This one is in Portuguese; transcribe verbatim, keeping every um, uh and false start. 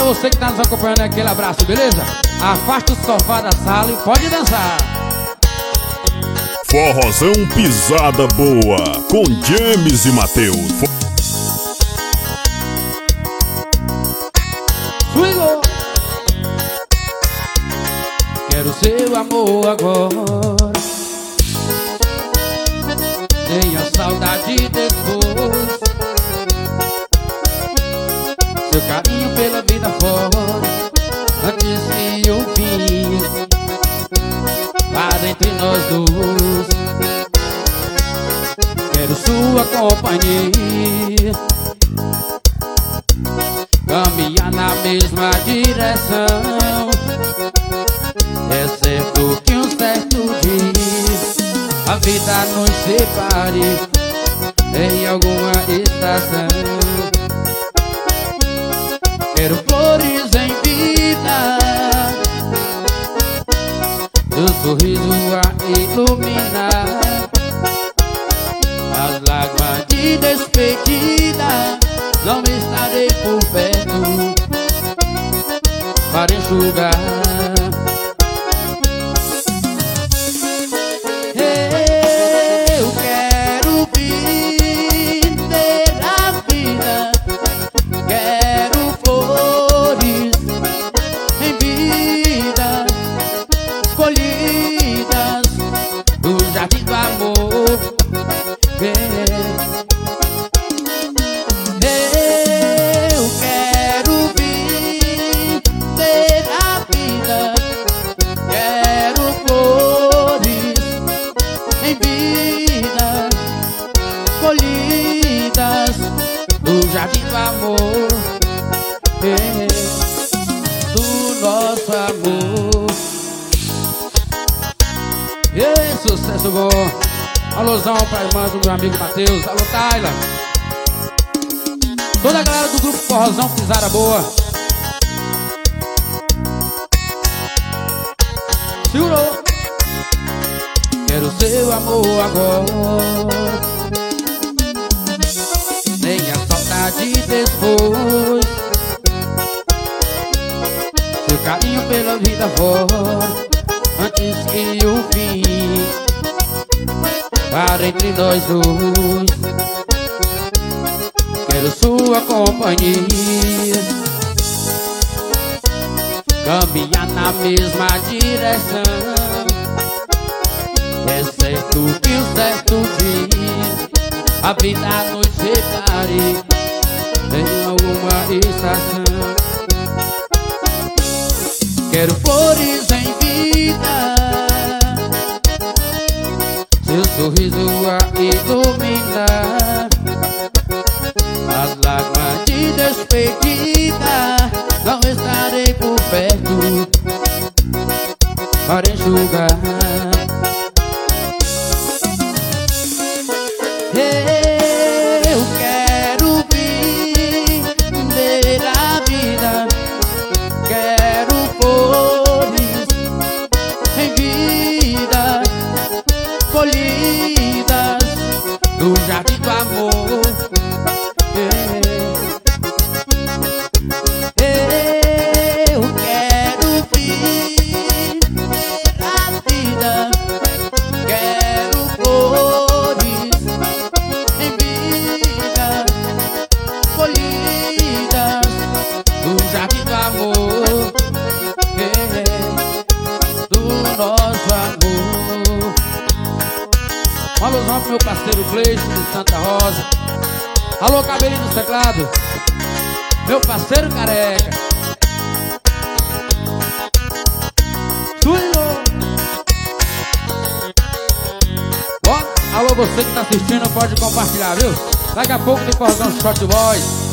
você que tá nos acompanhando, aquele abraço, beleza? Afasta o sofá da sala e pode dançar. Forrozão Pisada Boa, com James e Matheus. Swingou. Quero seu amor agora, tenha saudade depois, seu carinho pela vida fora, antes que o fim para entre nós dois. Quero sua companhia, caminhar na mesma direção. É certo que um certo dia a vida nos separe em alguma estação. Quero flores em vida, teu sorriso a iluminar, as lágrimas de despedida não estarei por perto para enxugar. Eu quero viver a vida, quero flores em vida, colhidas do jardim do amor. Eu quero viver a vida, quero flores em vida, colhidas do jardim do amor, do nosso amor. Ei, sucesso bom. Alôzão pra irmã do meu amigo Matheus. Alô, Tayla. Toda a galera do grupo Forrozão Pisada Boa. Segurou. Quero seu amor agora, tenha saudade depois, seu carinho pela vida fora, antes que o fim para entre nós dois. Quero sua companhia, caminhar na mesma direção. É certo que um certo dia a vida nos separe em alguma estação. Quero flores em vida, seu sorriso a iluminar, as lágrimas de despedida não estarei por perto para enxugar. Eu quero viver a vida, quero flores em vida, colhidas do jardim do amor. Eu quero viver a vida, quero flores em vida, colhidas do jardim do amor, do nosso amor. Um alôzão pro meu parceiro Cleiton do Santa Rosa. Alô, cabelinho do teclado, meu parceiro careca. Suiô. Ó, alô, você que tá assistindo, pode compartilhar, viu? Daqui a pouco tem Forrozão Shot Boys.